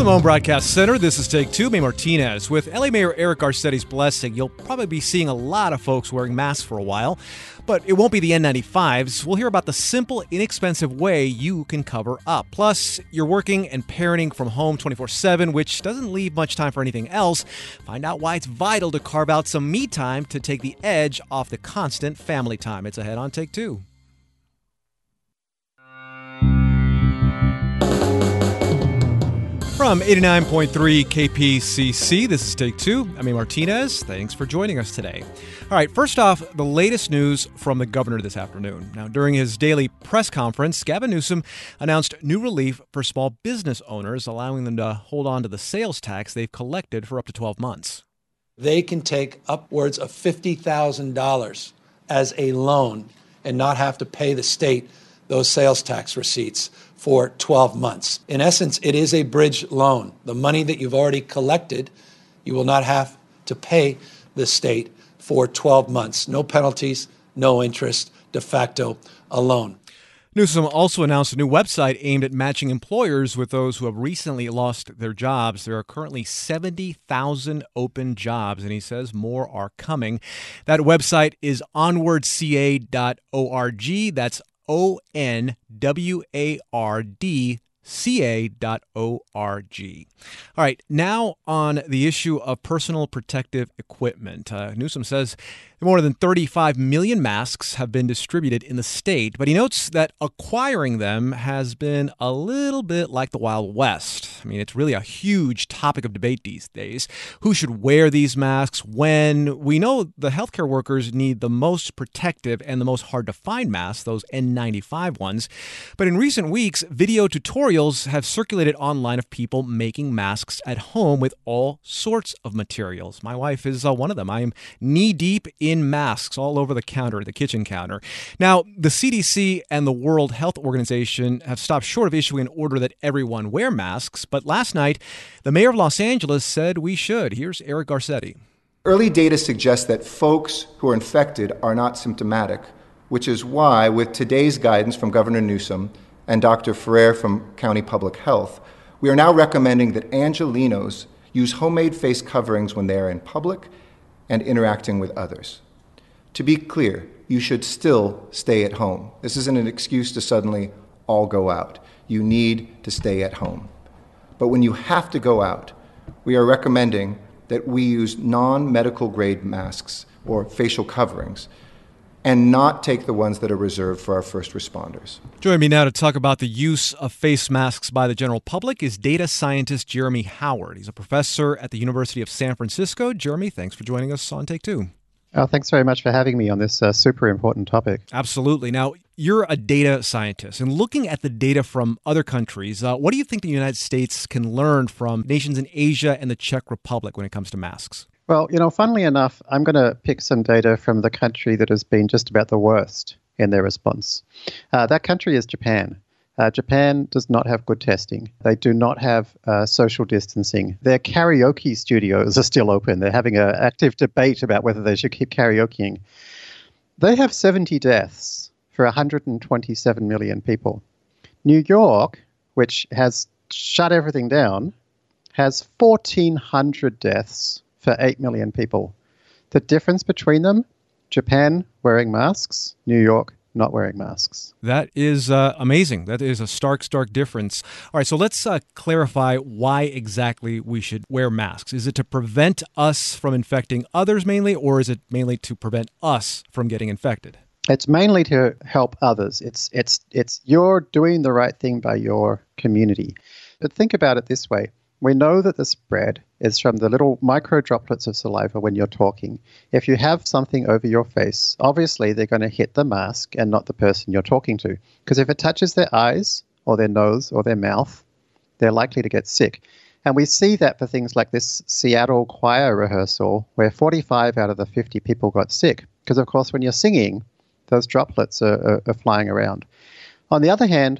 the Moan Broadcast Center, this is Take Two. May Martinez. With LA Mayor Eric Garcetti's blessing, you'll probably be seeing a lot of folks wearing masks for a while, but it won't be the N95s. We'll hear about the simple, inexpensive way you can cover up. Plus, you're working and parenting from home 24/7, which doesn't leave much time for anything else. Find out why it's vital to carve out some me time to take the edge off the constant family time. It's ahead on Take Two. From 89.3 KPCC, this is Take Two. I'm A. Martinez. Thanks for joining us today. All right, first off, the latest news from the governor this afternoon. Now, during his daily press conference, Gavin Newsom announced new relief for small business owners, allowing them to hold on to the sales tax they've collected for up to 12 months. They can take upwards of $50,000 as a loan and not have to pay the state those sales tax receipts for 12 months. In essence, it is a bridge loan. The money that you've already collected, you will not have to pay the state for 12 months. No penalties, no interest, de facto, a loan. Newsom also announced a new website aimed at matching employers with those who have recently lost their jobs. There are currently 70,000 open jobs, and he says more are coming. That website is onwardca.org. That's onwardca.org. All right, now on the issue of personal protective equipment. Newsom says more than 35 million masks have been distributed in the state, but he notes that acquiring them has been a little bit like the Wild West. I mean, it's really a huge topic of debate these days. Who should wear these masks when? We know the healthcare workers need the most protective and the most hard-to-find masks, those N95 ones. But in recent weeks, video tutorials have circulated online of people making masks at home with all sorts of materials. My wife is one of them. I am knee-deep in masks all over the kitchen counter. Now, the CDC and the World Health Organization have stopped short of issuing an order that everyone wear masks, but last night, the mayor of Los Angeles said we should. Here's Eric Garcetti. Early data suggests that folks who are infected are not symptomatic, which is why, with today's guidance from Governor Newsom and Dr. Ferrer from County Public Health, we are now recommending that Angelenos use homemade face coverings when they are in public and interacting with others. To be clear, you should still stay at home. This isn't an excuse to suddenly all go out. You need to stay at home. But when you have to go out, we are recommending that we use non-medical grade masks or facial coverings and not take the ones that are reserved for our first responders. Joining me now to talk about the use of face masks by the general public is data scientist Jeremy Howard. He's a professor at the University of San Francisco. Jeremy, thanks for joining us on Take Two. Oh, thanks very much for having me on this super important topic. Absolutely. Now, you're a data scientist, and looking at the data from other countries, what do you think the United States can learn from nations in Asia and the Czech Republic when it comes to masks? Well, funnily enough, I'm going to pick some data from the country that has been just about the worst in their response. That country is Japan. Japan does not have good testing. They do not have social distancing. Their karaoke studios are still open. They're having an active debate about whether they should keep karaokeing. They have 70 deaths for 127 million people. New York, which has shut everything down, has 1,400 deaths for 8 million people. The difference between them, Japan wearing masks, New York not wearing masks. That is amazing. That is a stark difference. All right, so let's clarify why exactly we should wear masks. Is it to prevent us from infecting others mainly, or is it mainly to prevent us from getting infected? It's mainly to help others. It's you're doing the right thing by your community. But think about it this way. We know that the spread is from the little micro droplets of saliva when you're talking. If you have something over your face, obviously they're going to hit the mask and not the person you're talking to. Because if it touches their eyes or their nose or their mouth, they're likely to get sick. And we see that for things like this Seattle choir rehearsal where 45 out of the 50 people got sick. Because, of course, when you're singing, those droplets are flying around. On the other hand,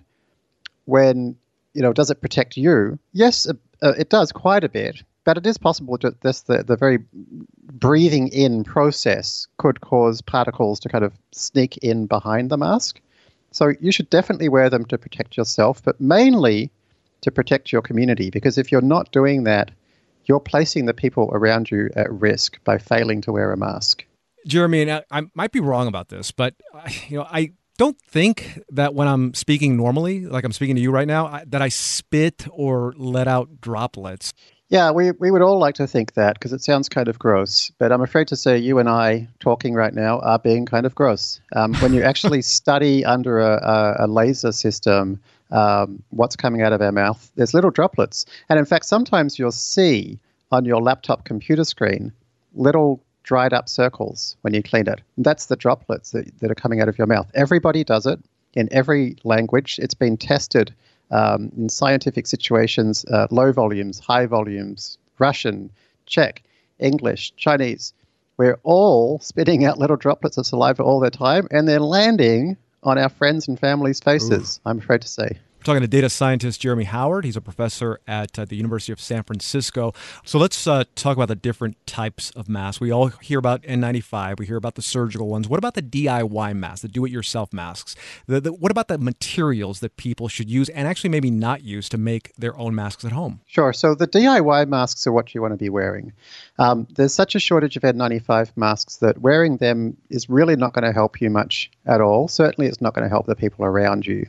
when, does it protect you? Yes, it does quite a bit, but it is possible that the very breathing in process could cause particles to kind of sneak in behind the mask. So you should definitely wear them to protect yourself, but mainly to protect your community, because if you're not doing that, you're placing the people around you at risk by failing to wear a mask. Jeremy, and I might be wrong about this, but I don't think that when I'm speaking normally, like I'm speaking to you right now, that I spit or let out droplets. Yeah, we would all like to think that because it sounds kind of gross. But I'm afraid to say you and I talking right now are being kind of gross. When you actually study under a laser system what's coming out of our mouth, there's little droplets. And in fact, sometimes you'll see on your laptop computer screen little dried up circles when you clean it. And that's the droplets that are coming out of your mouth. Everybody does it in every language. It's been tested in scientific situations, low volumes, high volumes, Russian, Czech, English, Chinese. We're all spitting out little droplets of saliva all the time, and they're landing on our friends' and families' faces, I'm afraid to say. We're talking to data scientist Jeremy Howard. He's a professor at the University of San Francisco. So let's talk about the different types of masks. We all hear about N95. We hear about the surgical ones. What about the DIY masks, the do-it-yourself masks? What about the materials that people should use and actually maybe not use to make their own masks at home? Sure. So the DIY masks are what you want to be wearing. There's such a shortage of N95 masks that wearing them is really not going to help you much at all. Certainly it's not going to help the people around you.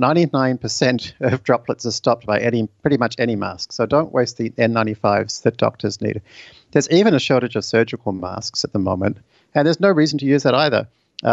99% of droplets are stopped by pretty much any mask. So don't waste the N95s that doctors need. There's even a shortage of surgical masks at the moment, and there's no reason to use that either.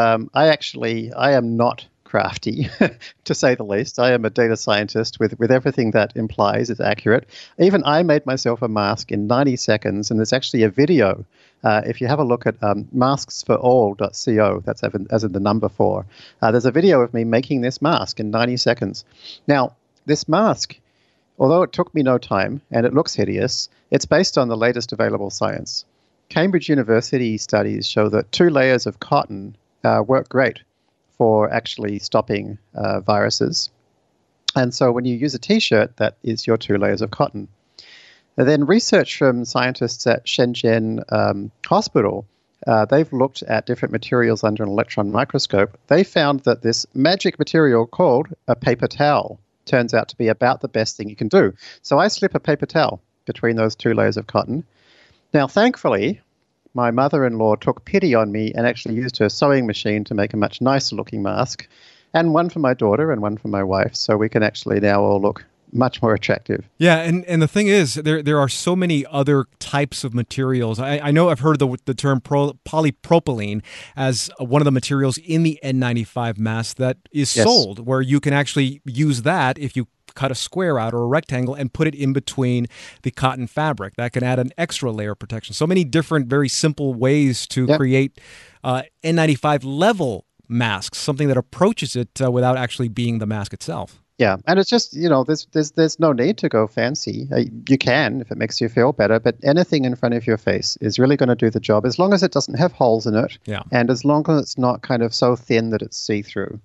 I am not crafty, to say the least. I am a data scientist with everything that implies is accurate. Even I made myself a mask in 90 seconds, and there's actually a video. If you have a look at masksforall.co, that's as in the number 4, there's a video of me making this mask in 90 seconds. Now, this mask, although it took me no time and it looks hideous, it's based on the latest available science. Cambridge University studies show that 2 layers of cotton work great for actually stopping viruses. And so when you use a T-shirt, that is your 2 layers of cotton. And then research from scientists at Shenzhen Hospital, they've looked at different materials under an electron microscope. They found that this magic material called a paper towel turns out to be about the best thing you can do. So I slip a paper towel between those 2 layers of cotton. Now, thankfully, my mother-in-law took pity on me and actually used her sewing machine to make a much nicer looking mask, and one for my daughter and one for my wife, so we can actually now all look much more attractive. Yeah, and the thing is, there are so many other types of materials. I know I've heard the term polypropylene as one of the materials in the N95 mask that is sold, where you can actually use that if you cut a square out or a rectangle and put it in between the cotton fabric. That can add an extra layer of protection. So many different, very simple ways to create N95 level masks, something that approaches it without actually being the mask itself. Yeah, and it's just, there's no need to go fancy. You can if it makes you feel better, but anything in front of your face is really going to do the job as long as it doesn't have holes in it, and as long as it's not kind of so thin that it's see-through.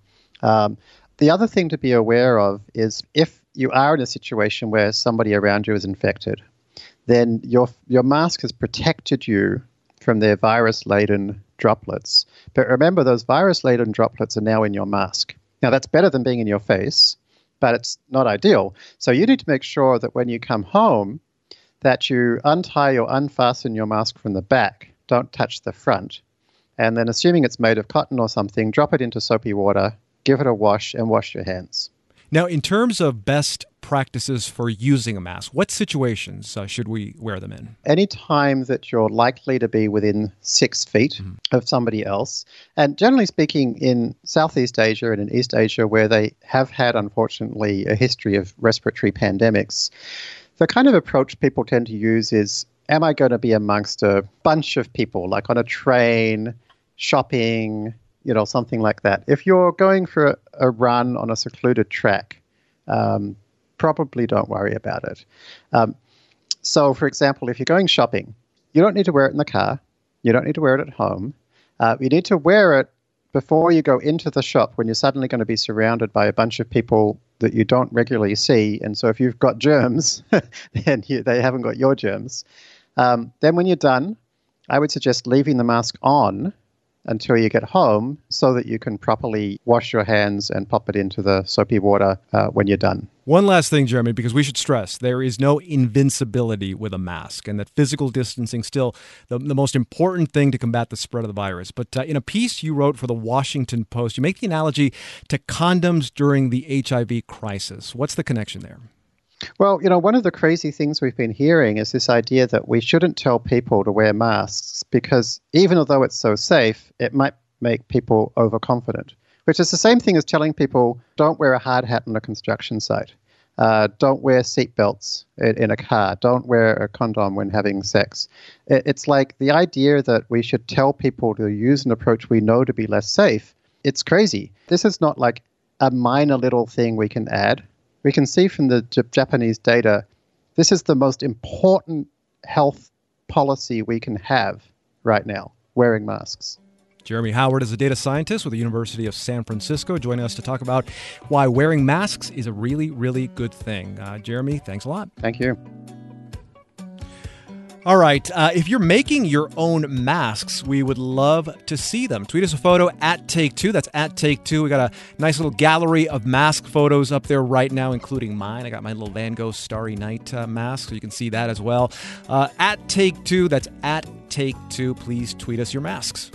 The other thing to be aware of is if you are in a situation where somebody around you is infected, then your mask has protected you from their virus-laden droplets. But remember, those virus-laden droplets are now in your mask. Now, that's better than being in your face, but it's not ideal. So you need to make sure that when you come home, that you untie or unfasten your mask from the back. Don't touch the front. And then, assuming it's made of cotton or something, drop it into soapy water, give it a wash, and wash your hands. Now, in terms of best practices for using a mask, what situations should we wear them in? Any time that you're likely to be within 6 feet of somebody else. And generally speaking, in Southeast Asia and in East Asia, where they have had, unfortunately, a history of respiratory pandemics, the kind of approach people tend to use is, am I going to be amongst a bunch of people, like on a train, shopping, something like that? If you're going for a run on a secluded track, probably don't worry about it. So, for example, if you're going shopping, you don't need to wear it in the car. You don't need to wear it at home. You need to wear it before you go into the shop when you're suddenly going to be surrounded by a bunch of people that you don't regularly see. And so if you've got germs, then they haven't got your germs. Then when you're done, I would suggest leaving the mask on until you get home so that you can properly wash your hands and pop it into the soapy water when you're done. One last thing, Jeremy, because we should stress there is no invincibility with a mask, and that physical distancing still the most important thing to combat the spread of the virus. But in a piece you wrote for the Washington Post, you make the analogy to condoms during the HIV crisis. What's the connection there? Well, one of the crazy things we've been hearing is this idea that we shouldn't tell people to wear masks because even although it's so safe, it might make people overconfident, which is the same thing as telling people don't wear a hard hat on a construction site, don't wear seatbelts in a car, don't wear a condom when having sex. It's like the idea that we should tell people to use an approach we know to be less safe. It's crazy. This is not like a minor little thing we can add. We can see from the Japanese data, this is the most important health policy we can have right now, wearing masks. Jeremy Howard is a data scientist with the University of San Francisco, joining us to talk about why wearing masks is a really, really good thing. Jeremy, thanks a lot. Thank you. All right. If you're making your own masks, we would love to see them. Tweet us a photo at Take2. That's at Take2. We got a nice little gallery of mask photos up there right now, including mine. I got my little Van Gogh Starry Night mask, so you can see that as well. At Take2. That's at Take2. Please tweet us your masks.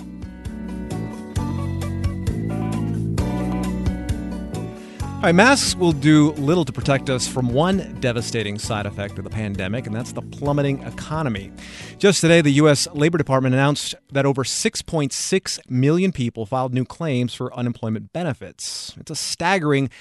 All right, masks will do little to protect us from one devastating side effect of the pandemic, and that's the plummeting economy. Just today, the U.S. Labor Department announced that over 6.6 million people filed new claims for unemployment benefits. It's a staggering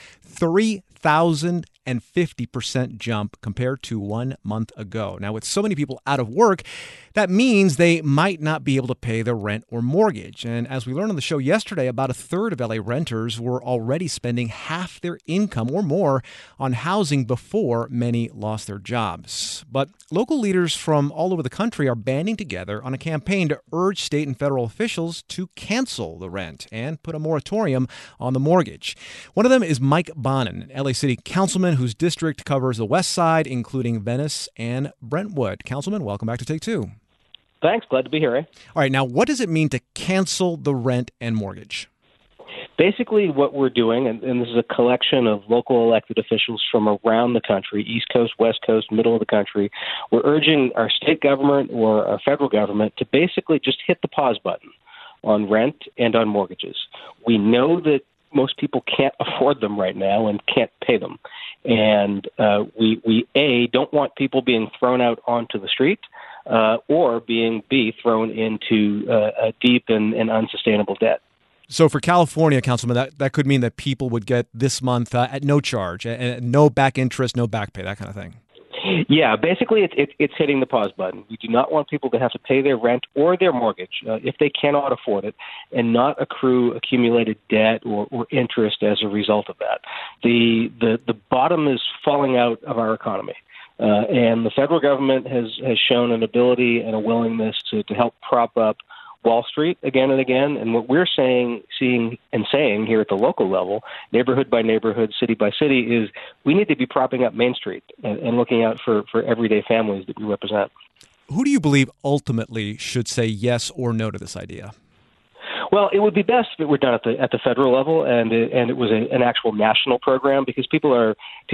3,050% jump compared to 1 month ago. Now, with so many people out of work, that means they might not be able to pay their rent or mortgage. And as we learned on the show yesterday, about a third of LA renters were already spending half their income or more on housing before many lost their jobs. But local leaders from all over the country are banding together on a campaign to urge state and federal officials to cancel the rent and put a moratorium on the mortgage. One of them is Mike Bonin, an LA City councilman whose district covers the West Side, including Venice and Brentwood. Councilman, welcome back to Take Two. Thanks. Glad to be here, Ray. All right. Now, what does it mean to cancel the rent and mortgage? Basically, what we're doing, and this is a collection of local elected officials from around the country, East Coast, West Coast, middle of the country, we're urging our state government or our federal government to basically just hit the pause button on rent and on mortgages. We know that most people can't afford them right now and can't pay them. And we don't want people being thrown out onto the street or being, thrown into a deep and unsustainable debt. So for California, Councilman, that could mean that people would get this month at no charge, and no back interest, no back pay, that kind of thing. Yeah, basically it's hitting the pause button. We do not want people to have to pay their rent or their mortgage if they cannot afford it and not accrue accumulated debt or interest as a result of that. The bottom is falling out of our economy. And the federal government has shown an ability and a willingness to help prop up Wall Street again and again. And what we're seeing here at the local level, neighborhood by neighborhood, city by city, is we need to be propping up Main Street and looking out for everyday families that we represent. Who do you believe ultimately should say yes or no to this idea? Well, it would be best if it were done at the federal level, and it was an actual national program, because people are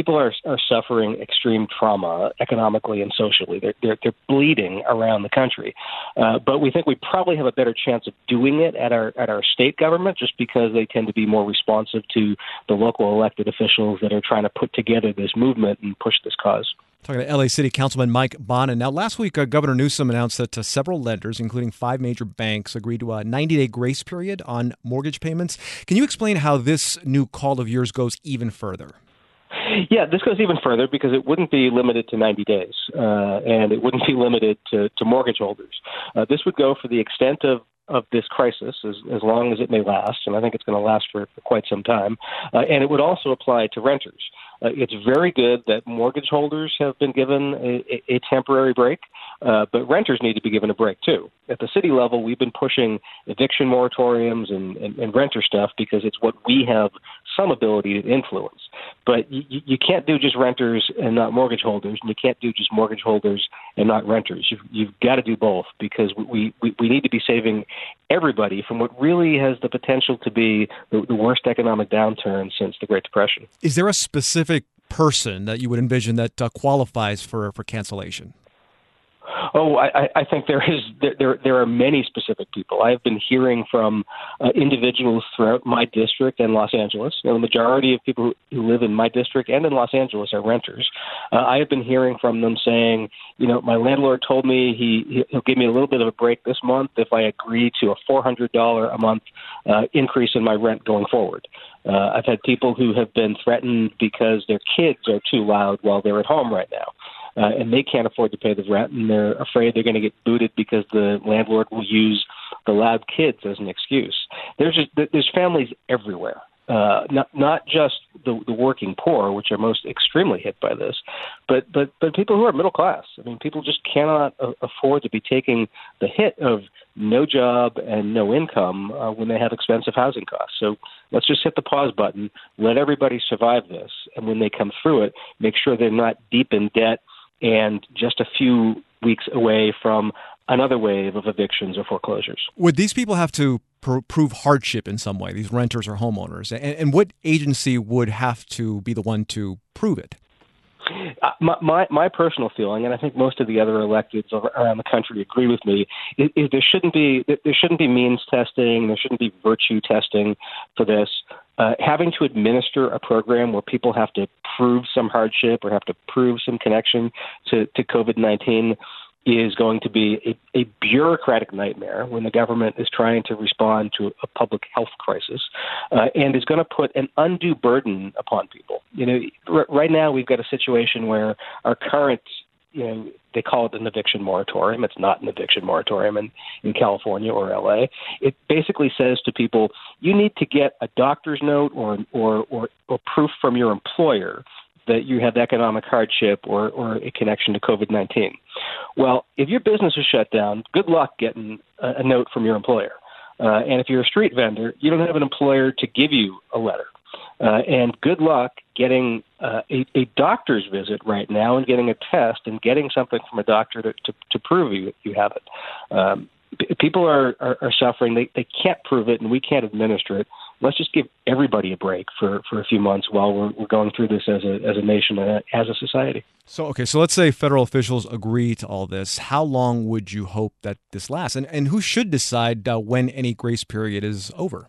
suffering extreme trauma economically and socially. They're bleeding around the country, but we think we probably have a better chance of doing it at our state government, just because they tend to be more responsive to the local elected officials that are trying to put together this movement and push this cause. Talking to LA City Councilman Mike Bonin. Now, last week, Governor Newsom announced that several lenders, including 5 major banks, agreed to a 90-day grace period on mortgage payments. Can you explain how this new call of yours goes even further? Yeah, this goes even further because it wouldn't be limited to 90 days, and it wouldn't be limited to mortgage holders. This would go for the extent of this crisis, as long as it may last, and I think it's going to last for quite some time, and it would also apply to renters. It's very good that mortgage holders have been given a temporary break, but renters need to be given a break too. At the city level, we've been pushing eviction moratoriums and renter stuff because it's what we have some ability to influence. But you can't do just renters and not mortgage holders, and you can't do just mortgage holders and not renters. You've got to do both, because we need to be saving everybody from what really has the potential to be the worst economic downturn since the Great Depression. Is there a specific person that you would envision that qualifies for cancellation? Oh, I think there are many specific people. I have been hearing from individuals throughout my district and Los Angeles. The majority of people who live in my district and in Los Angeles are renters. I have been hearing from them saying, my landlord told me he'll give me a little bit of a break this month if I agree to a $400 a month increase in my rent going forward. I've had people who have been threatened because their kids are too loud while they're at home right now. And they can't afford to pay the rent, and they're afraid they're going to get booted because the landlord will use the loud kids as an excuse. There's families everywhere, not just the working poor, which are most extremely hit by this, but people who are middle class. I mean, people just cannot afford to be taking the hit of no job and no income when they have expensive housing costs. So let's just hit the pause button, let everybody survive this, and when they come through it, make sure they're not deep in debt and just a few weeks away from another wave of evictions or foreclosures. Would these people have to prove hardship in some way, these renters or homeowners? And what agency would have to be the one to prove it? My personal feeling, and I think most of the other electeds around the country agree with me, is there shouldn't be means testing, there shouldn't be virtue testing for this. Having to administer a program where people have to prove some hardship or have to prove some connection to COVID-19 is going to be a bureaucratic nightmare when the government is trying to respond to a public health crisis, and is going to put an undue burden upon people. Right now we've got a situation where our current, they call it an eviction moratorium. It's not an eviction moratorium in California or LA. It basically says to people, you need to get a doctor's note or proof from your employer that you have economic hardship or a connection to COVID-19. Well, if your business is shut down, good luck getting a note from your employer. And if you're a street vendor, you don't have an employer to give you a letter. And good luck getting a doctor's visit right now and getting a test and getting something from a doctor to prove you have it. People are suffering. They can't prove it, and we can't administer it. Let's just give everybody a break for a few months while we're going through this as a nation and as a society. So let's say federal officials agree to all this. How long would you hope that this lasts? And who should decide when any grace period is over?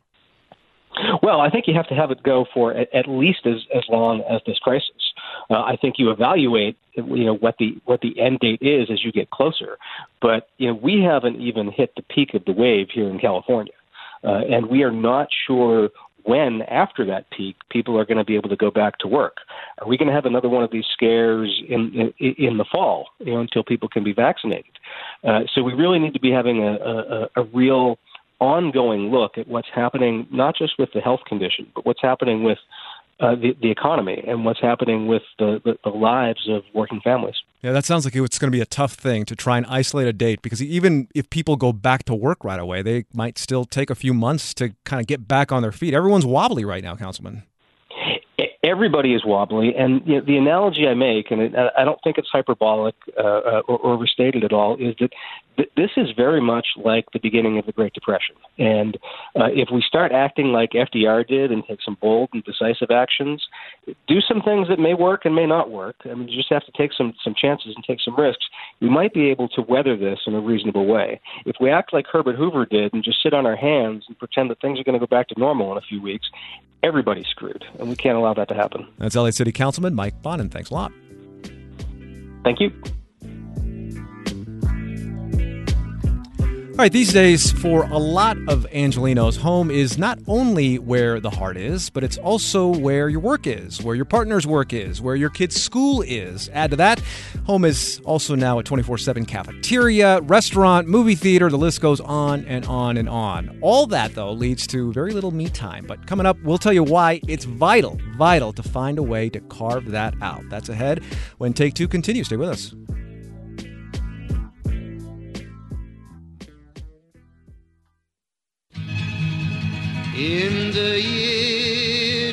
Well, I think you have to have it go for at least as long as this crisis. I think you evaluate, what the end date is as you get closer. But we haven't even hit the peak of the wave here in California, and we are not sure when, after that peak, people are going to be able to go back to work. Are we going to have another one of these scares in the fall, until people can be vaccinated? So we really need to be having a real ongoing look at what's happening, not just with the health condition, but what's happening with the economy and what's happening with the lives of working families. Yeah, that sounds like it's going to be a tough thing to try and isolate a date, because even if people go back to work right away, they might still take a few months to kind of get back on their feet. Everyone's wobbly right now, Councilman. Everybody is wobbly, and the analogy I make, and I don't think it's hyperbolic or overstated at all, is that this is very much like the beginning of the Great Depression. And if we start acting like FDR did and take some bold and decisive actions, do some things that may work and may not work, I mean, you just have to take some chances and take some risks, we might be able to weather this in a reasonable way. If we act like Herbert Hoover did and just sit on our hands and pretend that things are going to go back to normal in a few weeks, everybody's screwed, and we can't allow that to happen. That's LA City Councilman Mike Bonin. Thanks a lot. Thank you. All right, these days, for a lot of Angelenos, home is not only where the heart is, but it's also where your work is, where your partner's work is, where your kid's school is. Add to that, home is also now a 24/7 cafeteria, restaurant, movie theater, the list goes on and on and on. All that, though, leads to very little me time. But coming up, we'll tell you why it's vital to find a way to carve that out. That's ahead when Take Two continues. Stay with us. In the year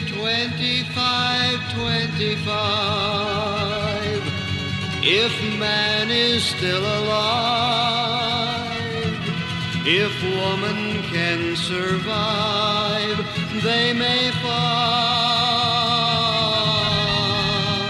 2525, if man is still alive, if woman can survive, they may find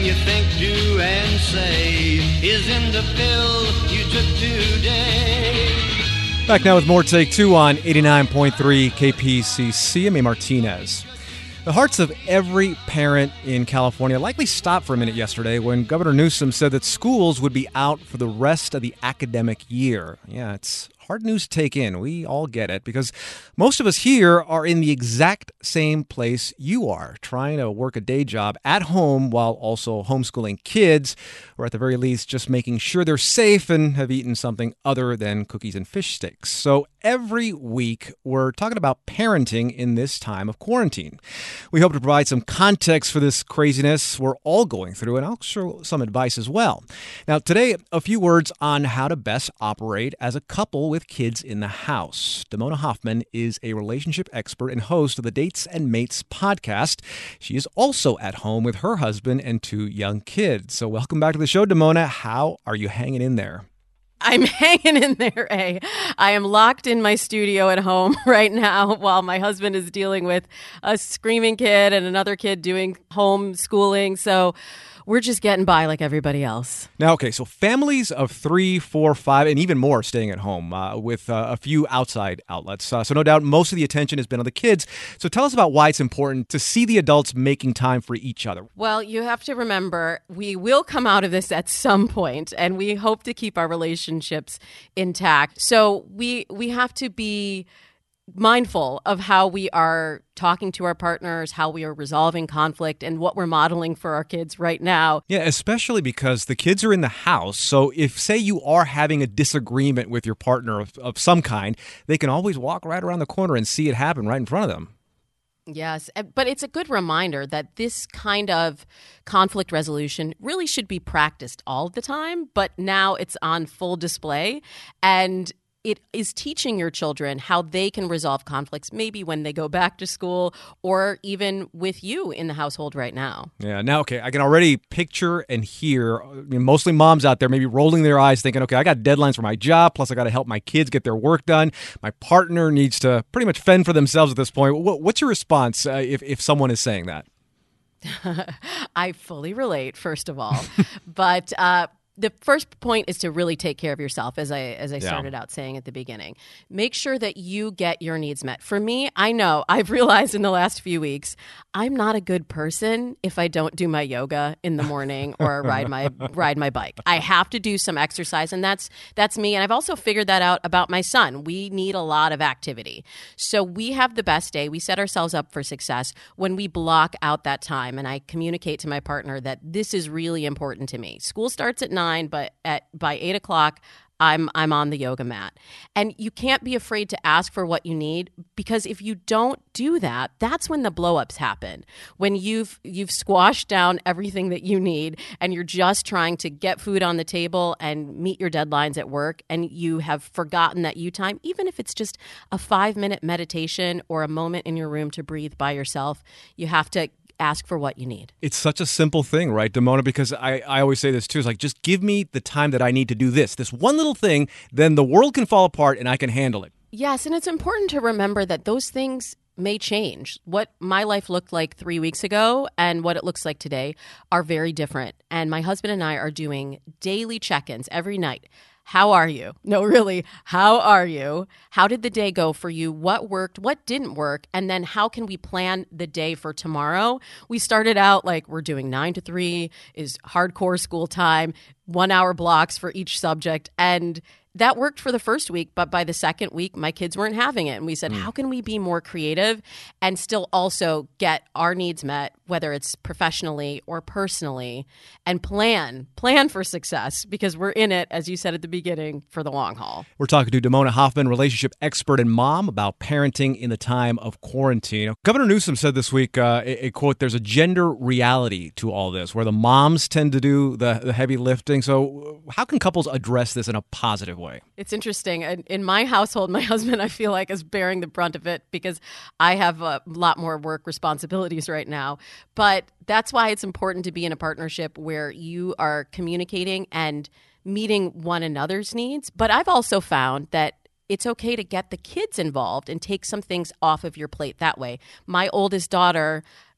you think, do, and say is in the pill you took today. Back now with more Take Two on 89.3 KPCC. I'm A. Martinez. The hearts of every parent in California likely stopped for a minute yesterday when Governor Newsom said that schools would be out for the rest of the academic year. Yeah, it's hard news to take in. We all get it because most of us here are in the exact same place you are, trying to work a day job at home while also homeschooling kids, or at the very least just making sure they're safe and have eaten something other than cookies and fish sticks. So every week we're talking about parenting in this time of quarantine. We hope to provide some context for this craziness we're all going through, and I'll share some advice as well. Now today, a few words on how to best operate as a couple with kids in the house. Damona Hoffman is a relationship expert and host of the Dates and Mates podcast. She is also at home with her husband and 2 young kids. So welcome back to the show, Damona. How are you hanging in there? I'm hanging in there, A. I am locked in my studio at home right now while my husband is dealing with a screaming kid and another kid doing homeschooling. So we're just getting by like everybody else. Now, okay, so families of 3, 4, 5, and even more staying at home with a few outside outlets. So no doubt most of the attention has been on the kids. So tell us about why it's important to see the adults making time for each other. Well, you have to remember, we will come out of this at some point, and we hope to keep our relationships intact. So we have to be mindful of how we are talking to our partners, how we are resolving conflict, and what we're modeling for our kids right now. Yeah, especially because the kids are in the house. So if, say, you are having a disagreement with your partner of some kind, they can always walk right around the corner and see it happen right in front of them. Yes, but it's a good reminder that this kind of conflict resolution really should be practiced all the time, but now it's on full display, and it is teaching your children how they can resolve conflicts, maybe when they go back to school or even with you in the household right now. Yeah. Now, okay, I can already picture and hear mostly moms out there maybe rolling their eyes thinking, okay, I got deadlines for my job, plus I got to help my kids get their work done. My partner needs to pretty much fend for themselves at this point. What's your response if someone is saying that? I fully relate, first of all. But the first point is to really take care of yourself, as I started out saying at the beginning. Make sure that you get your needs met. For me, I know I've realized in the last few weeks, I'm not a good person if I don't do my yoga in the morning or ride my bike. I have to do some exercise, and that's me. And I've also figured that out about my son. We need a lot of activity. So we have the best day. We set ourselves up for success when we block out that time. And I communicate to my partner that this is really important to me. School starts at 9. But by 8 o'clock, I'm on the yoga mat. And you can't be afraid to ask for what you need, because if you don't do that, that's when the blow-ups happen. When you've squashed down everything that you need and you're just trying to get food on the table and meet your deadlines at work, and you have forgotten that you time, even if it's just a 5-minute meditation or a moment in your room to breathe by yourself, you have to ask for what you need. It's such a simple thing, right, Damona? Because I always say this too. It's like, just give me the time that I need to do this one little thing, then the world can fall apart and I can handle it. Yes, and it's important to remember that those things may change. What my life looked like 3 weeks ago and what it looks like today are very different. And my husband and I are doing daily check-ins every night. How are you? No, really, how are you? How did the day go for you? What worked? What didn't work? And then how can we plan the day for tomorrow? We started out like we're doing 9 to 3 is hardcore school time, 1 hour blocks for each subject. And that worked for the first week, but by the second week, my kids weren't having it. And we said, how can we be more creative and still also get our needs met, whether it's professionally or personally, and plan for success, because we're in it, as you said at the beginning, for the long haul. We're talking to Damona Hoffman, relationship expert and mom, about parenting in the time of quarantine. Governor Newsom said this week, a quote, there's a gender reality to all this, where the moms tend to do the heavy lifting. So how can couples address this in a positive way? It's interesting. In my household, my husband, I feel like, is bearing the brunt of it because I have a lot more work responsibilities right now. But that's why it's important to be in a partnership where you are communicating and meeting one another's needs. But I've also found that it's okay to get the kids involved and take some things off of your plate that way. My oldest daughter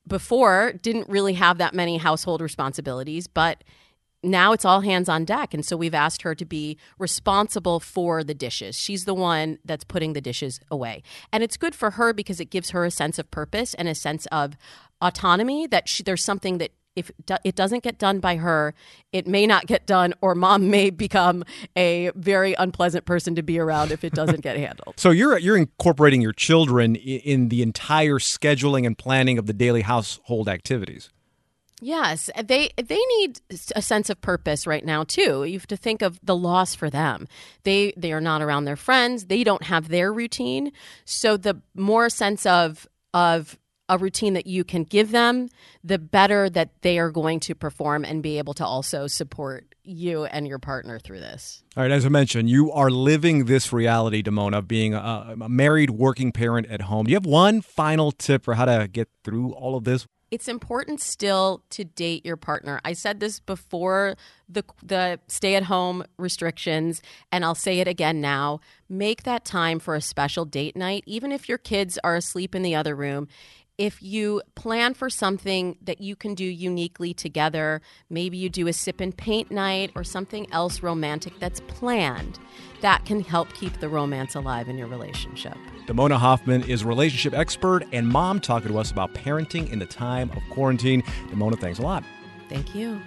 before didn't really have that many household responsibilities, but now it's all hands on deck. And so we've asked her to be responsible for the dishes. She's the one that's putting the dishes away. And it's good for her because it gives her a sense of purpose and a sense of autonomy, that there's something that if it doesn't get done by her, it may not get done, or mom may become a very unpleasant person to be around if it doesn't get handled. So you're incorporating your children in the entire scheduling and planning of the daily household activities. Yes, they need a sense of purpose right now too. You have to think of the loss for them. They are not around their friends. They don't have their routine. So the more sense of a routine that you can give them, the better that they are going to perform and be able to also support you and your partner through this. All right, as I mentioned, you are living this reality, Damona, of being a married working parent at home. Do you have one final tip for how to get through all of this? It's important still to date your partner. I said this before the stay-at-home restrictions, and I'll say it again now. Make that time for a special date night, even if your kids are asleep in the other room. If you plan for something that you can do uniquely together, maybe you do a sip and paint night or something else romantic that's planned, that can help keep the romance alive in your relationship. Damona Hoffman is a relationship expert and mom talking to us about parenting in the time of quarantine. Damona, thanks a lot. Thank you.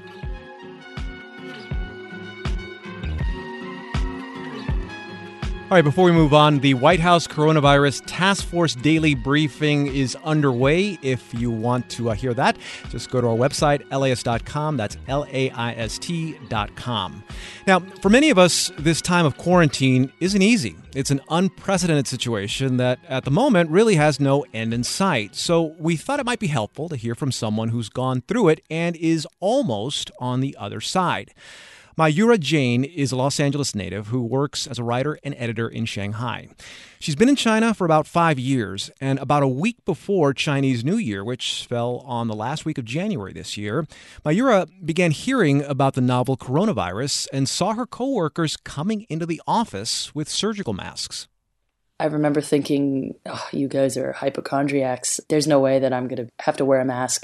All right, before we move on, the White House Coronavirus Task Force Daily Briefing is underway. If you want to hear that, just go to our website, LAist.com. That's LAIST.com. Now, for many of us, this time of quarantine isn't easy. It's an unprecedented situation that, at the moment, really has no end in sight. So we thought it might be helpful to hear from someone who's gone through it and is almost on the other side. Mayura Jain is a Los Angeles native who works as a writer and editor in Shanghai. She's been in China for about 5 years, and about a week before Chinese New Year, which fell on the last week of January this year, Mayura began hearing about the novel coronavirus and saw her coworkers coming into the office with surgical masks. I remember thinking, oh, you guys are hypochondriacs. There's no way that I'm going to have to wear a mask.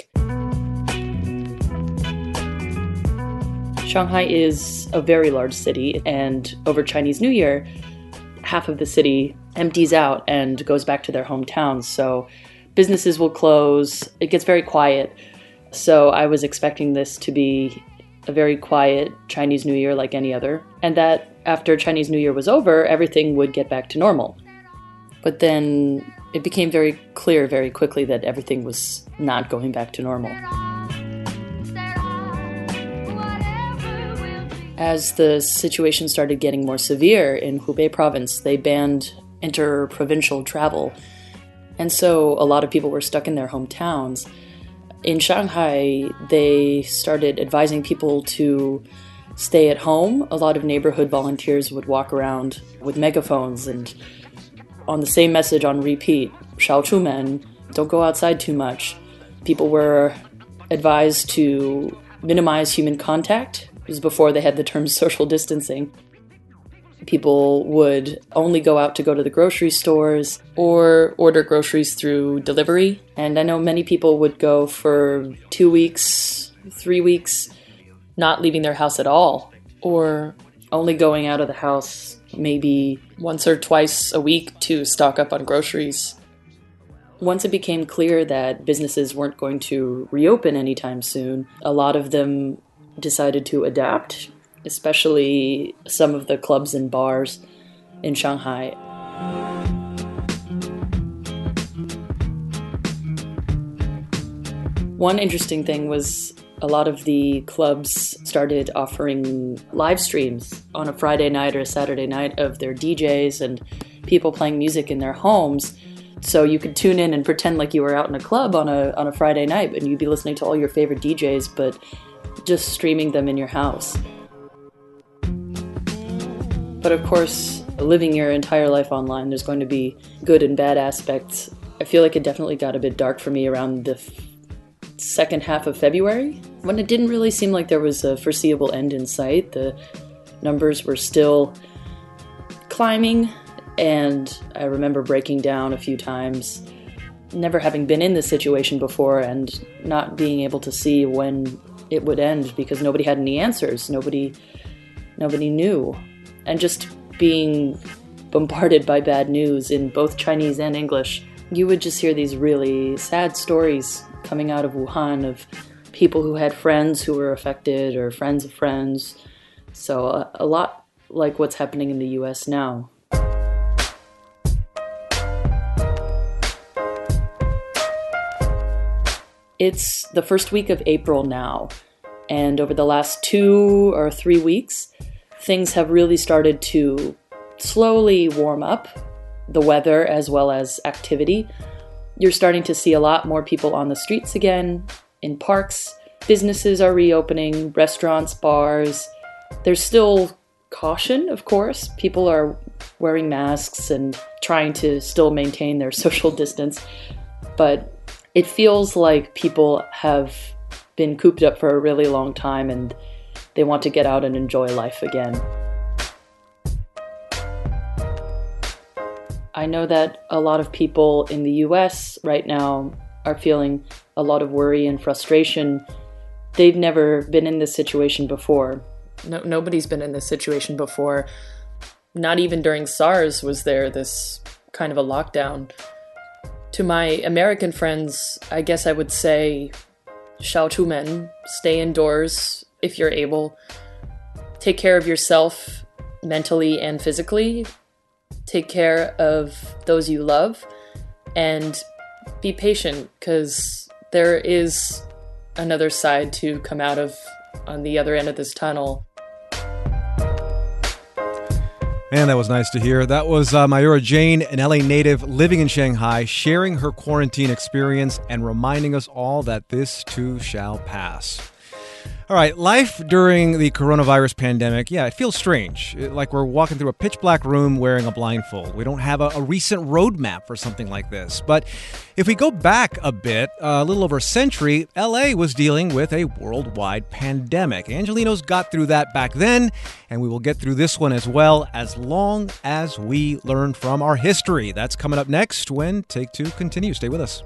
Shanghai is a very large city, and over Chinese New Year, half of the city empties out and goes back to their hometowns. So businesses will close. It gets very quiet. So I was expecting this to be a very quiet Chinese New Year like any other, and that after Chinese New Year was over, everything would get back to normal. But then it became very clear very quickly that everything was not going back to normal. As the situation started getting more severe in Hubei province, they banned inter-provincial travel. And so a lot of people were stuck in their hometowns. In Shanghai, they started advising people to stay at home. A lot of neighborhood volunteers would walk around with megaphones and on the same message on repeat, 少出门, don't go outside too much. People were advised to minimize human contact. It was before they had the term social distancing. People would only go out to go to the grocery stores or order groceries through delivery. And I know many people would go for 2 weeks, 3 weeks, not leaving their house at all, or only going out of the house maybe once or twice a week to stock up on groceries. Once it became clear that businesses weren't going to reopen anytime soon, a lot of them decided to adapt, especially some of the clubs and bars in Shanghai. One interesting thing was a lot of the clubs started offering live streams on a Friday night or a Saturday night of their DJs and people playing music in their homes. So you could tune in and pretend like you were out in a club on a Friday night and you'd be listening to all your favorite DJs, but just streaming them in your house. But of course, living your entire life online, there's going to be good and bad aspects. I feel like it definitely got a bit dark for me around the second half of February, when it didn't really seem like there was a foreseeable end in sight. The numbers were still climbing, and I remember breaking down a few times. never having been in this situation before and not being able to see when it would end because nobody had any answers. Nobody knew. And just being bombarded by bad news in both Chinese and English, you would just hear these really sad stories coming out of Wuhan of people who had friends who were affected or friends of friends. So a lot like what's happening in the US now. It's the first week of April now, and over the last 2 or 3 weeks, things have really started to slowly warm up, the weather as well as activity. You're starting to see a lot more people on the streets again, in parks. Businesses are reopening, restaurants, bars. There's still caution, of course. People are wearing masks and trying to still maintain their social distance, but it feels like people have been cooped up for a really long time and they want to get out and enjoy life again. I know that a lot of people in the US right now are feeling a lot of worry and frustration. They've never been in this situation before. Nobody's been in this situation before. Not even during SARS was there this kind of a lockdown. To my American friends, I guess I would say, 少出门, stay indoors if you're able. Take care of yourself mentally and physically. Take care of those you love. And be patient, because there is another side to come out of on the other end of this tunnel. Man, that was nice to hear. That was Mayura Jain, an LA native living in Shanghai, sharing her quarantine experience and reminding us all that this too shall pass. All right, life during the coronavirus pandemic, it feels strange. Like we're walking through a pitch black room wearing a blindfold. We don't have a recent roadmap for something like this. But if we go back a bit, a little over a century, LA was dealing with a worldwide pandemic. Angelenos got through that back then, and we will get through this one as well, as long as we learn from our history. That's coming up next when Take Two continues. Stay with us.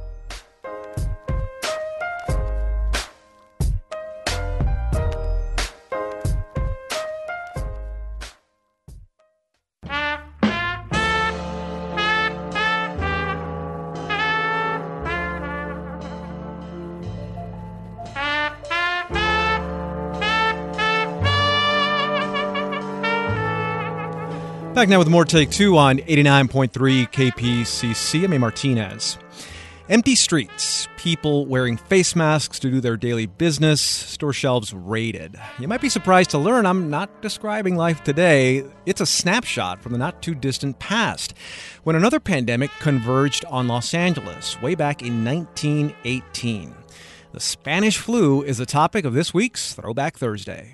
Back now with more Take Two on 89.3 KPCC. I'm A. Martinez. Empty streets, people wearing face masks to do their daily business, store shelves raided. You might be surprised to learn I'm not describing life today. It's a snapshot from the not-too-distant past, when another pandemic converged on Los Angeles way back in 1918. The Spanish flu is the topic of this week's Throwback Thursday.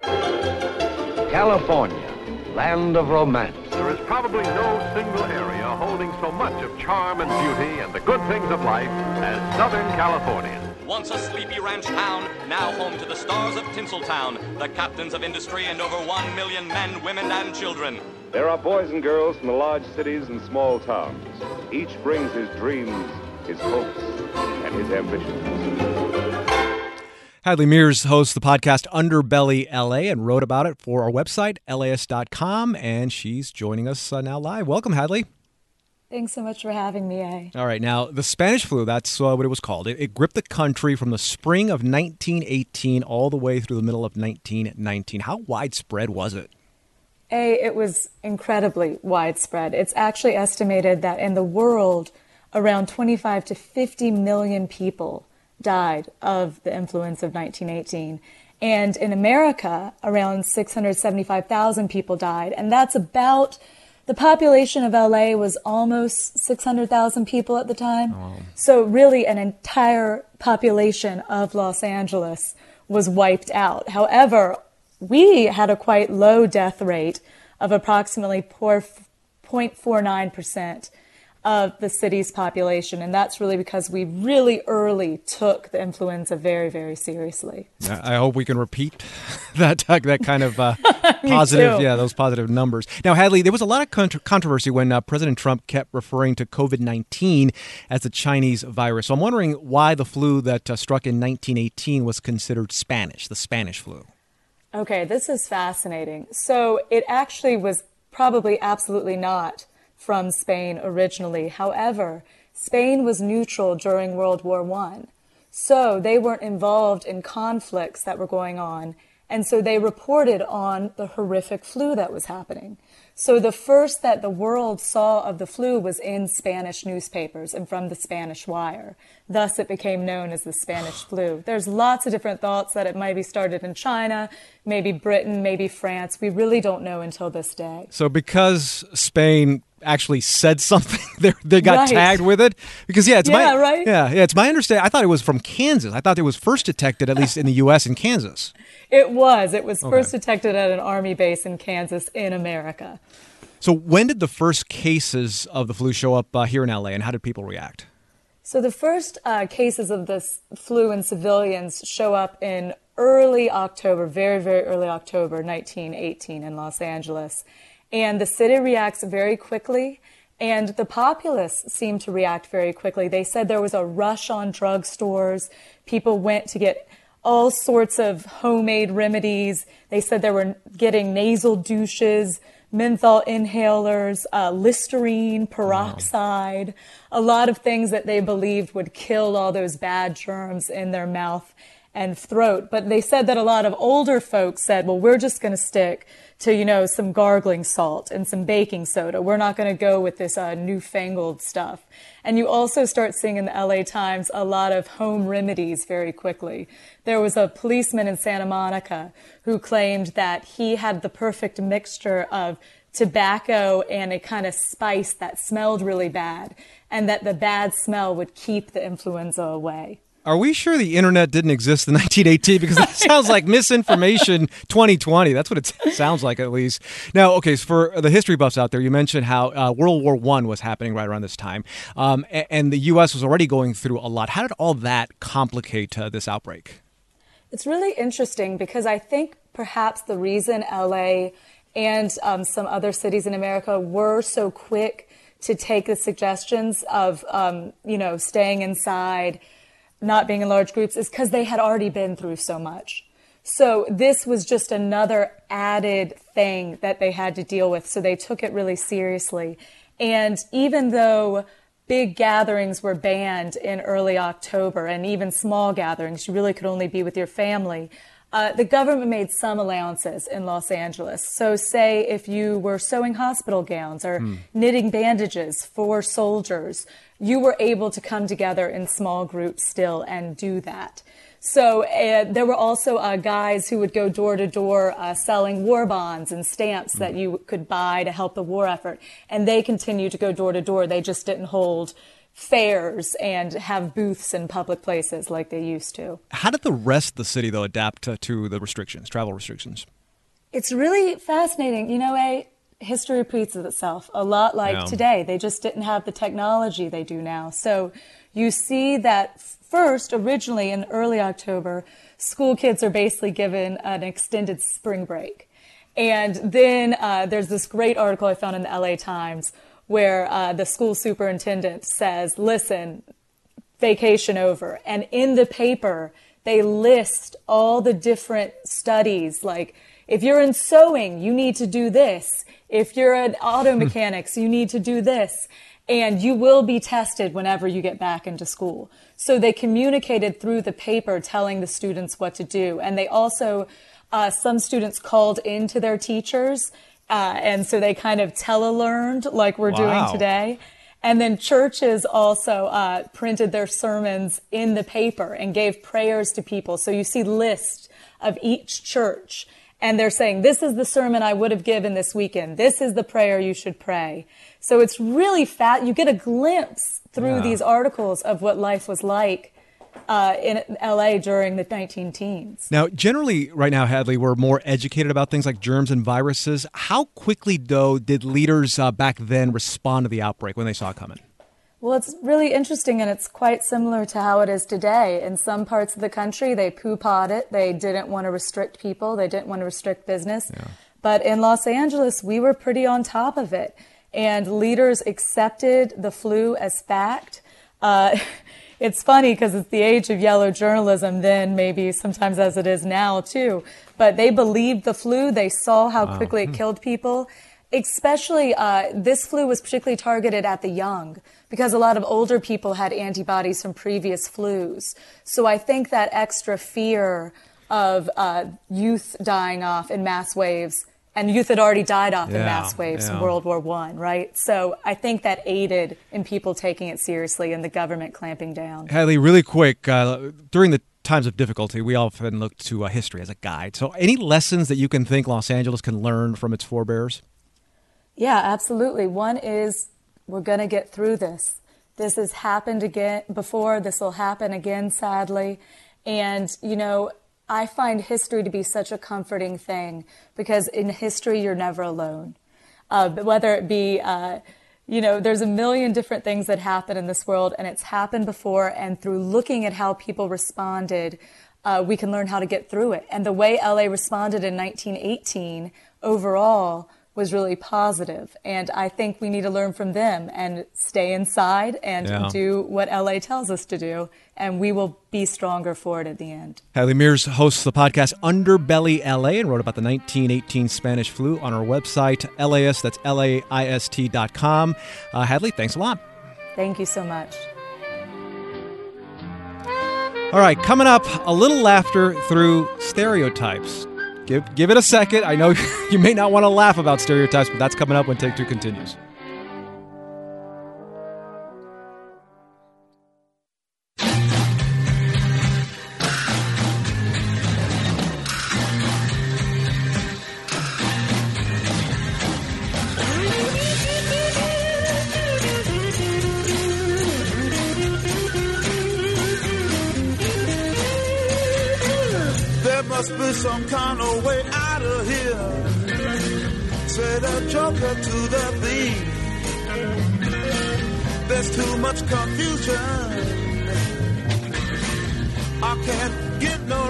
California, land of romance. There is probably no single area holding so much of charm and beauty and the good things of life as Southern California. Once a sleepy ranch town, now home to the stars of Tinseltown, the captains of industry and over 1 million men, women, and children. There are boys and girls from the large cities and small towns. Each brings his dreams, his hopes, and his ambitions. Hadley Mears hosts the podcast Underbelly LA and wrote about it for our website, LAist.com, and she's joining us now live. Welcome, Hadley. Thanks so much for having me, A. All right, now, the Spanish flu, that's what it was called. It gripped the country from the spring of 1918 all the way through the middle of 1919. How widespread was it? It was incredibly widespread. It's actually estimated that in the world, around 25 to 50 million people died of the influenza of 1918. And in America, around 675,000 people died. And that's about, the population of LA was almost 600,000 people at the time. Oh. So really an entire population of Los Angeles was wiped out. However, we had a quite low death rate of approximately 0.49%. of the city's population. And that's really because we really early took the influenza very, very seriously. I hope we can repeat that kind of positive, those positive numbers. Now, Hadley, there was a lot of controversy when President Trump kept referring to COVID-19 as the Chinese virus. So I'm wondering why the flu that struck in 1918 was considered Spanish, the Spanish flu. Okay, this is fascinating. So it actually was probably absolutely not from Spain originally. However, Spain was neutral during World War I. So they weren't involved in conflicts that were going on. And so they reported on the horrific flu that was happening. So the first that the world saw of the flu was in Spanish newspapers and from the Spanish Wire. Thus, it became known as the Spanish flu. There's lots of different thoughts that it might be started in China, maybe Britain, maybe France. We really don't know until this day. So because Spain actually said something, they got tagged with it? Because, it's my understanding. I thought it was from Kansas. I thought it was first detected, at least in the U.S., in Kansas. It was. It was first detected at an Army base in Kansas in America. So when did the first cases of the flu show up here in L.A., and how did people react? So the first cases of this flu in civilians show up in early October, very, very early October 1918 in Los Angeles. And the city reacts very quickly, and the populace seemed to react very quickly. They said there was a rush on drugstores. People went to get all sorts of homemade remedies. They said they were getting nasal douches, menthol inhalers, Listerine, peroxide, a lot of things that they believed would kill all those bad germs in their mouth and throat. But they said that a lot of older folks said, well, we're just going to stick to, some gargling salt and some baking soda. We're not going to go with this newfangled stuff. And you also start seeing in the LA Times a lot of home remedies very quickly. There was a policeman in Santa Monica who claimed that he had the perfect mixture of tobacco and a kind of spice that smelled really bad, and that the bad smell would keep the influenza away. Are we sure the internet didn't exist in 1918? Because that sounds like misinformation 2020. That's what it sounds like, at least. Now, okay, so for the history buffs out there, you mentioned how World War I was happening right around this time, and the U.S. was already going through a lot. How did all that complicate this outbreak? It's really interesting because I think perhaps the reason L.A. and some other cities in America were so quick to take the suggestions of, staying inside, not being in large groups, is because they had already been through so much. So this was just another added thing that they had to deal with. So they took it really seriously. And even though big gatherings were banned in early October, and even small gatherings, you really could only be with your family, the government made some allowances in Los Angeles. So say if you were sewing hospital gowns or knitting bandages for soldiers, you were able to come together in small groups still and do that. So there were also guys who would go door to door selling war bonds and stamps that you could buy to help the war effort. And they continued to go door to door. They just didn't hold fairs and have booths in public places like they used to. How did the rest of the city, though, adapt to the restrictions, travel restrictions? It's really fascinating. History repeats itself a lot like today. They just didn't have the technology they do now. So you see that first, originally in early October, school kids are basically given an extended spring break. And then there's this great article I found in the LA Times where the school superintendent says, listen, vacation over. And in the paper, they list all the different studies, like if you're in sewing, you need to do this. If you're an auto mechanics, you need to do this. And you will be tested whenever you get back into school. So they communicated through the paper telling the students what to do. And they also, some students called into their teachers. And so they kind of telelearned like we're doing today. And then churches also printed their sermons in the paper and gave prayers to people. So you see lists of each church. And they're saying, this is the sermon I would have given this weekend. This is the prayer you should pray. So it's really you get a glimpse through these articles of what life was like in LA during the 19-teens. Now, generally right now, Hadley, we're more educated about things like germs and viruses. How quickly, though, did leaders back then respond to the outbreak when they saw it coming? Well, it's really interesting, and it's quite similar to how it is today. In some parts of the country, they poo-pawed it. They didn't want to restrict people. They didn't want to restrict business. Yeah. But in Los Angeles, we were pretty on top of it. And leaders accepted the flu as fact. It's funny because it's the age of yellow journalism then, maybe sometimes as it is now, too. But they believed the flu. They saw how quickly it killed people. Especially, this flu was particularly targeted at the young because a lot of older people had antibodies from previous flus. So I think that extra fear of youth dying off in mass waves, and youth had already died off in mass waves in World War I, right? So I think that aided in people taking it seriously and the government clamping down. Hadley, really quick, during the times of difficulty, we often look to history as a guide. So any lessons that you can think Los Angeles can learn from its forebears? Yeah, absolutely. One is we're going to get through this. This has happened again before. This will happen again, sadly. And, you know, I find history to be such a comforting thing because in history, you're never alone. Whether it be, you know, there's a million different things that happen in this world, and it's happened before. And through looking at how people responded, we can learn how to get through it. And the way LA responded in 1918 overall was really positive. And I think we need to learn from them and stay inside and do what LA tells us to do. And we will be stronger for it at the end. Hadley Mears hosts the podcast Underbelly LA and wrote about the 1918 Spanish flu on our website, LAist, that's LAIST.com. Hadley, thanks a lot. Thank you so much. All right, coming up, a little laughter through stereotypes. Give it a second. I know you may not want to laugh about stereotypes, but that's coming up when Take Two continues. Must be some kind of way out of here. Say the joker to the thief. There's too much confusion. I can't get no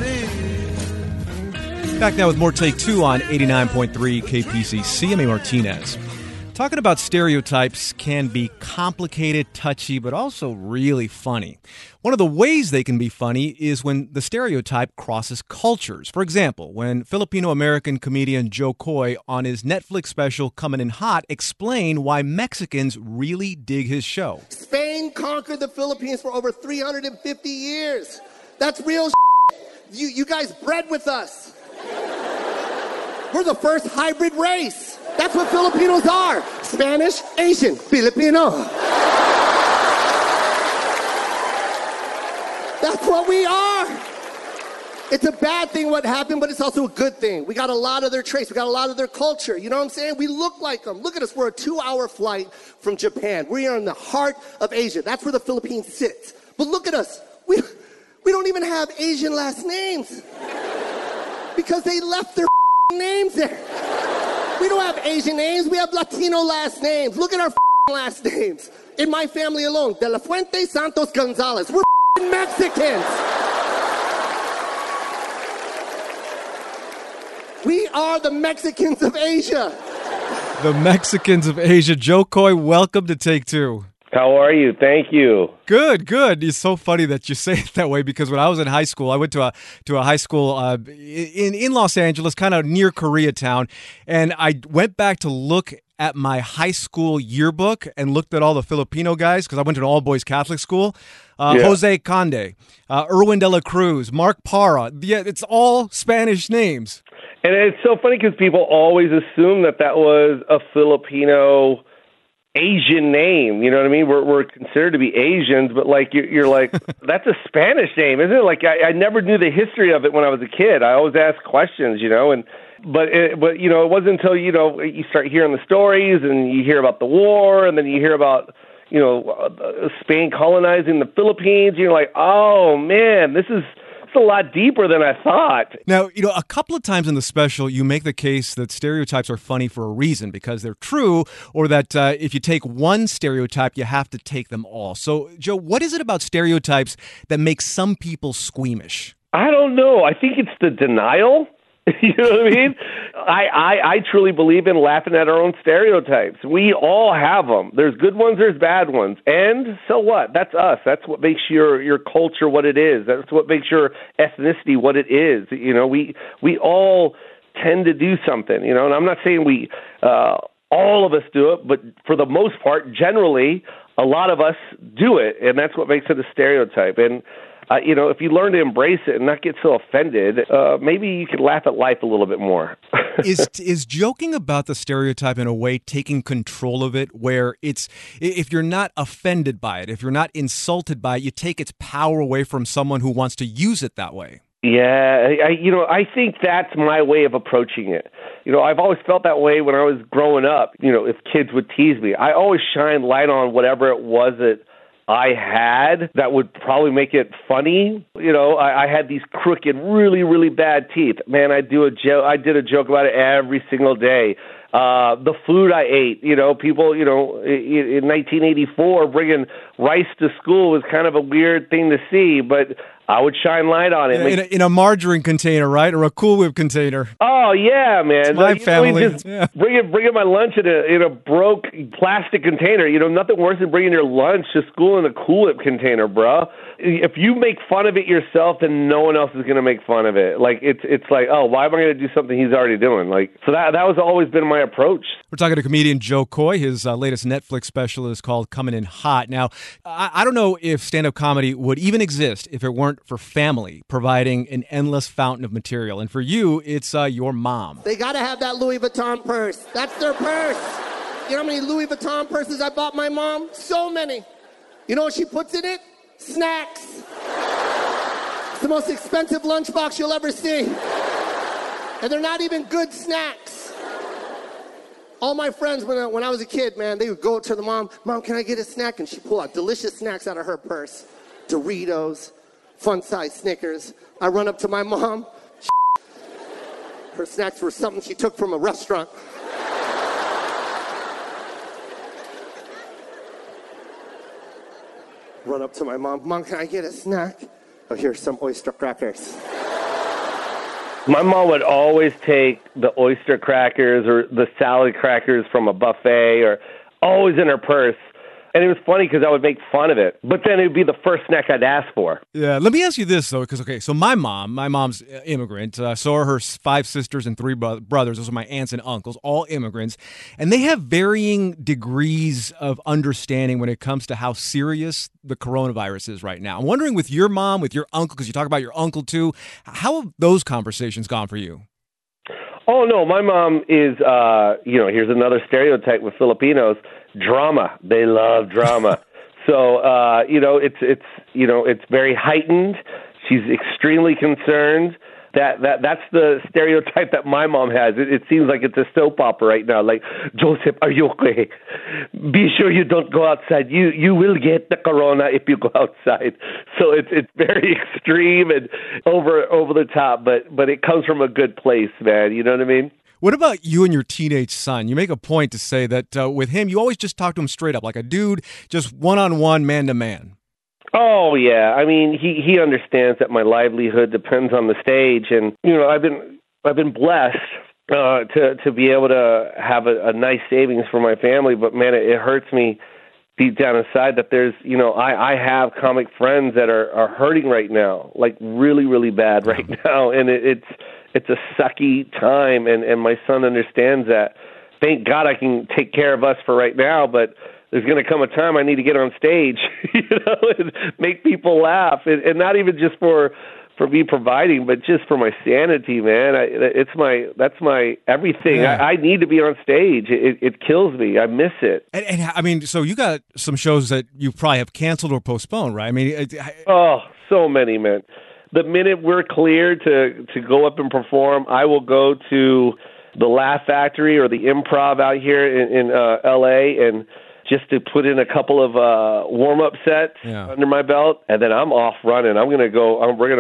relief. Back now with more Take Two on 89.3 KPCC. I'm Martinez. Talking about stereotypes can be complicated, touchy, but also really funny. One of the ways they can be funny is when the stereotype crosses cultures. For example, when Filipino-American comedian Joe Coy on his Netflix special Coming in Hot explained why Mexicans really dig his show. Spain conquered the Philippines for over 350 years. That's real You guys bred with us. We're the first hybrid race. That's what Filipinos are. Spanish, Asian, Filipino. That's what we are. It's a bad thing what happened, but it's also a good thing. We got a lot of their traits. We got a lot of their culture. You know what I'm saying? We look like them. Look at us. We're a 2-hour flight from Japan. We are in the heart of Asia. That's where the Philippines sits. But look at us. We don't even have Asian last names because they left their names there. We don't have Asian names. We have Latino last names. Look at our last names. In my family alone, De La Fuente, Santos, Gonzalez. We're Mexicans. We are the Mexicans of Asia. The Mexicans of Asia. Joe Coy, welcome to Take Two. How are you? Thank you. Good. It's so funny that you say it that way because when I was in high school, I went to a high school in Los Angeles, kind of near Koreatown, and I went back to look at my high school yearbook and looked at all the Filipino guys because I went to an all-boys Catholic school. Jose Conde, Erwin de la Cruz, Mark Parra. Yeah, it's all Spanish names. And it's so funny because people always assume that was a Filipino Asian name, you know what I mean? We're considered to be Asians, but like you're like, that's a Spanish name, isn't it? Like I never knew the history of it when I was a kid. I always asked questions, you know, but you know, it wasn't until, you know, you start hearing the stories and you hear about the war and then you hear about, you know, Spain colonizing the Philippines. You're like, oh man, this is a lot deeper than I thought. Now, a couple of times in the special, you make the case that stereotypes are funny for a reason, because they're true, or that if you take one stereotype, you have to take them all. So, Joe, what is it about stereotypes that makes some people squeamish? I don't know. I think it's the denial. You know what I mean? I truly believe in laughing at our own stereotypes. We all have them. There's good ones, there's bad ones. And so what? That's us. That's what makes your culture what it is. That's what makes your ethnicity what it is. We all tend to do something, and I'm not saying we all of us do it, but for the most part, generally, a lot of us do it, and that's what makes it a stereotype. And if you learn to embrace it and not get so offended, maybe you can laugh at life a little bit more. Is joking about the stereotype in a way taking control of it, where if you're not offended by it, if you're not insulted by it, you take its power away from someone who wants to use it that way? Yeah, I think that's my way of approaching it. I've always felt that way when I was growing up. If kids would tease me, I always shine light on whatever it was that I had that would probably make it funny. I had these crooked, really, really bad teeth. Man, I did a joke about it every single day. The food I ate, people, in 1984, bringing rice to school was kind of a weird thing to see, but I would shine light on it. In a margarine container, right? Or a Cool Whip container. Oh, yeah, man. It's my family. Bringing my lunch in a broke plastic container. Nothing worse than bringing your lunch to school in a Cool Whip container, bro. If you make fun of it yourself, then no one else is going to make fun of it. Like, it's like, oh, why am I going to do something he's already doing? So that was always been my approach. We're talking to comedian Joe Coy. His latest Netflix special is called Coming in Hot. Now, I don't know if stand-up comedy would even exist if it weren't for family providing an endless fountain of material. And for you, it's your mom. They got to have that Louis Vuitton purse. That's their purse. You know how many Louis Vuitton purses I bought my mom? So many. You know what she puts in it? Snacks. It's the most expensive lunchbox you'll ever see. And they're not even good snacks. All my friends, when I was a kid, man, they would go to the mom, can I get a snack? And she'd pull out delicious snacks out of her purse. Doritos, fun-size Snickers. I run up to my mom. Her snacks were something she took from a restaurant. Run up to my mom. Mom, can I get a snack? Oh, here's some oyster crackers. My mom would always take the oyster crackers or the salad crackers from a buffet, or always in her purse. And it was funny because I would make fun of it, but then it would be the first snack I'd ask for. Yeah, let me ask you this, though, because, so my mom's immigrant. So are her 5 sisters and 3 brothers. Those are my aunts and uncles, all immigrants. And they have varying degrees of understanding when it comes to how serious the coronavirus is right now. I'm wondering, with your mom, with your uncle, because you talk about your uncle, too, how have those conversations gone for you? Oh, no, my mom is, here's another stereotype with Filipinos. Drama. They love drama. So, it's very heightened. She's extremely concerned. That's the stereotype that my mom has. It seems like it's a soap opera right now. Like, Joseph, are you okay? Be sure you don't go outside. You will get the corona if you go outside. So it's very extreme and over the top, but it comes from a good place, man. You know what I mean? What about you and your teenage son? You make a point to say that with him, you always just talk to him straight up, like a dude, just one-on-one, man-to-man. Oh, yeah. I mean, he understands that my livelihood depends on the stage. And, I've been blessed to be able to have a nice savings for my family. But, man, it hurts me deep down inside that there's, I have comic friends that are hurting right now, like really, really bad right now. And it's a sucky time, and my son understands that. Thank God I can take care of us for right now, but there's going to come a time I need to get on stage, and make people laugh, and not even just for me providing, but just for my sanity, man. That's my everything. Yeah. I need to be on stage. It kills me. I miss it. And I mean, so you got some shows that you probably have canceled or postponed, right? I mean, so many, man. The minute we're cleared to go up and perform, I will go to the Laugh Factory or the Improv out here in L.A. and just to put in a couple of warm-up sets under my belt, and then I'm off running. We're going to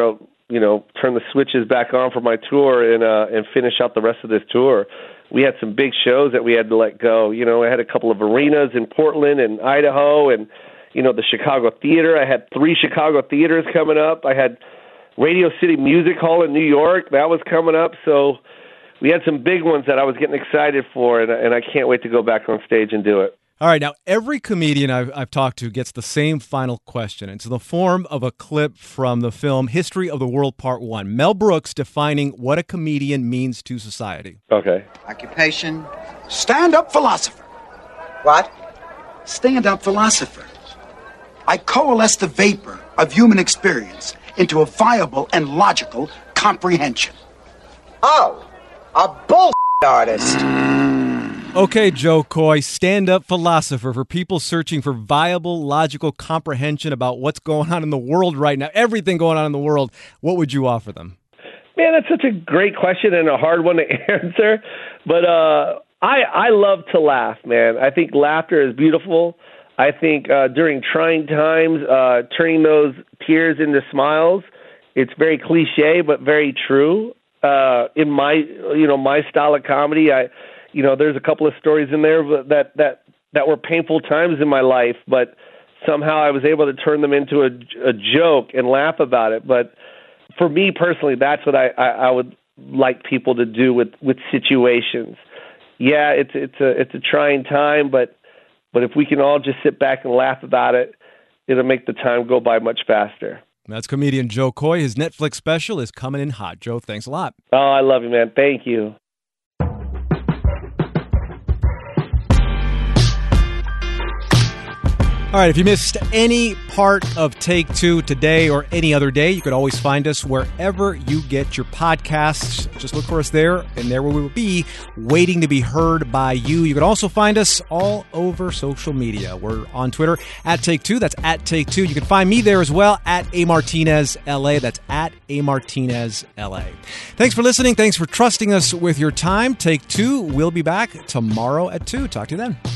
turn the switches back on for my tour and finish out the rest of this tour. We had some big shows that we had to let go. I had a couple of arenas in Portland and Idaho and, the Chicago Theater. I had 3 Chicago theaters coming up. I had Radio City Music Hall in New York. That was coming up. So we had some big ones that I was getting excited for, and I can't wait to go back on stage and do it. All right, now every comedian I've talked to gets the same final question. It's in the form of a clip from the film History of the World Part 1. Mel Brooks defining what a comedian means to society. Okay. Occupation? Stand-up philosopher. What? Stand-up philosopher. I coalesce the vapor of human experience into a viable and logical comprehension. Oh, a bull artist. Okay, Joe Coy, stand-up philosopher for people searching for viable, logical comprehension about what's going on in the world right now, everything going on in the world. What would you offer them? Man, that's such a great question and a hard one to answer. But I love to laugh, man. I think laughter is beautiful. I think during trying times, turning those tears into smiles, it's very cliche but very true. In my style of comedy, there's a couple of stories in there that were painful times in my life, but somehow I was able to turn them into a joke and laugh about it. But for me personally, that's what I would like people to do with situations. Yeah, it's a trying time, but if we can all just sit back and laugh about it, it'll make the time go by much faster. That's comedian Joe Coy. His Netflix special is coming in hot. Joe, thanks a lot. Oh, I love you, man. Thank you. All right, if you missed any part of Take Two today or any other day, you can always find us wherever you get your podcasts. Just look for us there, and there we will be, waiting to be heard by you. You can also find us all over social media. We're on Twitter at Take Two. That's at Take Two. You can find me there as well at A Martinez LA. That's at A Martinez LA. Thanks for listening. Thanks for trusting us with your time. Take Two. We'll be back tomorrow at 2. Talk to you then.